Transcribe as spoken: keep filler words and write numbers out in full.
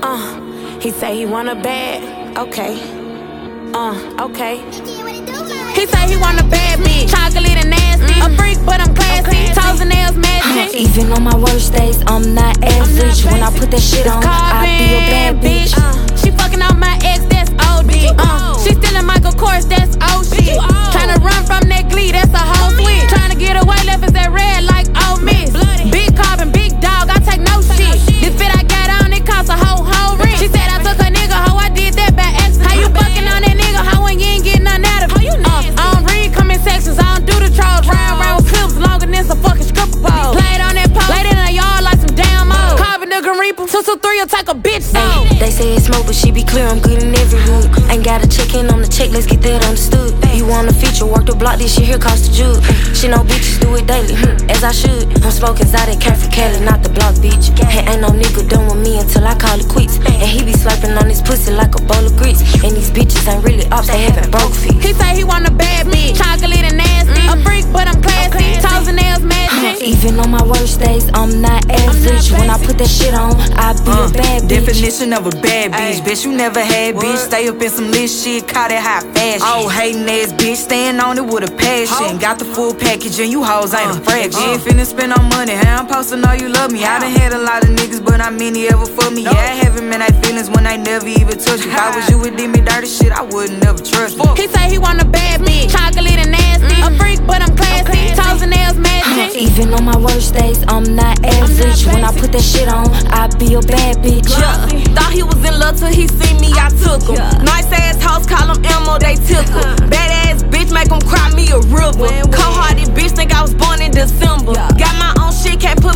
Uh, he say he want a bad, okay. Uh, okay. He say he want a bad bitch, chocolate and nasty. Mm. A freak, but I'm classy. Toes and nails matching. Uh, even on my worst days, I'm not average. When I put that shit on, I be a bad bitch. Uh, she fucking on my ex, that's O D. Uh, she stealing Michael Kors, that's O shit. Tryna run from that glee, that's a whole switch. Tryna get away, left is that red like Ole Miss. Big carbon, big dog, I take no shit. This fit I got on, it cost a whole whole rent. She said I took a nigga, hoe, I did that by accident. How you fucking on that nigga, hoe, when you ain't getting none out of it? Uh, I don't read comment sections, I don't do the trolls. Round round with clips longer than some fucking stripper pole. Played on that pole, laid in the yard like some damn old. Carbon nigga reaper, two two three will take a bitch soul. They say it's smoke, but she be clear, I'm good in every hood. Ain't gotta check in on the check, let's get that understood. You want a feature, work the block, this shit here cost a jug. She know bitches do it daily, hmm, as I should. I'm smoking Zodiac, came from Cali, not the block, bitch. And ain't no nigga done with me until I call it quits. And he be slurping on his pussy like a bowl of grits. And these bitches ain't really ops, they haven't broke feet. He say he want a bad bitch, chocolate and nasty. A freak, but I'm classy. Toes and nails matching. Even on my worst days, I'm not average. When I put that shit on, I be uh, a bad bitch. Definition of a bad bitch. Bitch, you never had bitch. Stay up in some lit shit, call that high fashion. Oh, hating ass bitch, staying on it with a passion. Got the full package and you hoes ain't a fraction. You ain't finna spend no money, hey, I'm posting all you love me. I done had a lot of niggas, but not many ever for me. Yeah, I haven't been like feelings when I never even touched you. If I was you and did me dirty shit, I wouldn't never trust you. He say he want a bad bitch, chocolate and nasty. A freak, but I'm classy. Toes and nails matching. Even on my worst days, I'm not average. When I put that shit on, I be a bad bitch. Yeah. Thought he was in love till he seen me, I took him. Nice ass hoes call him ammo, they tickle. Bad ass bitch make him cry me a river. Cold hearted bitch think I was born in December. Got my own shit, can't put